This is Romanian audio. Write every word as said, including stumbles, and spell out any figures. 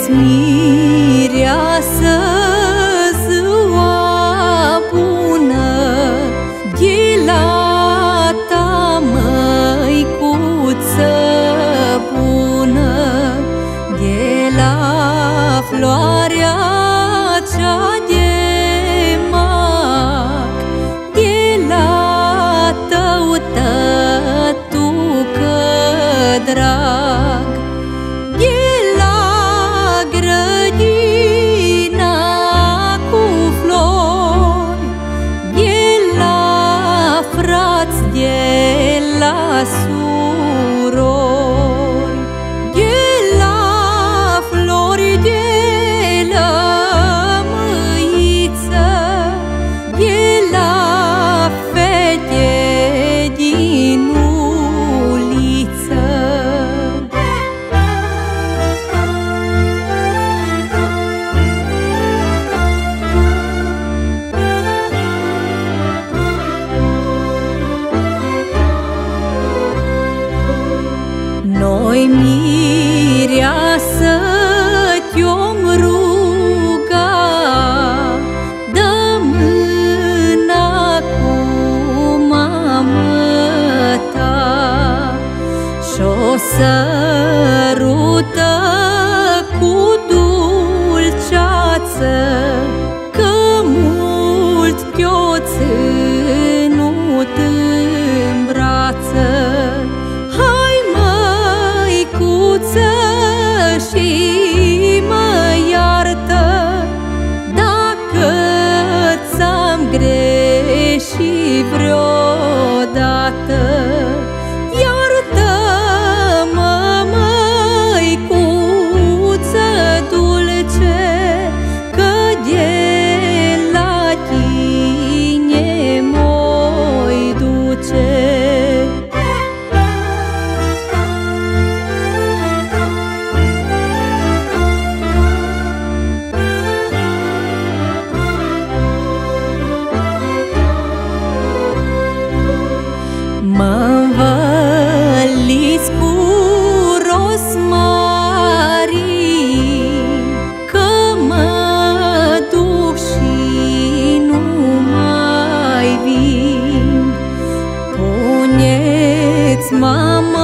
Puneți mireasă ziua bună, Ghelata, măicuță bună, Ghela, floarea cea de mac, Ghela, tău tătucă drag, Ghela, grădina cu flori, Ghela, frați, Ghela, surori, Ghela, flori, Ghela, măiță, Ghela, fete din uliță. Noi, mireasă, te-om ruga, dă mâna cu mamă ta și-o sărută cu dulceață, că mult te-o ținut în brață. Și mă iartă dacă ți-am greșit vreodată. Iartă-mă, măicuță dulce, că de la tine m-oi duce. Mă-nvăliți cu rosmarin, că mă duc și nu mai vin. Puneți, mama,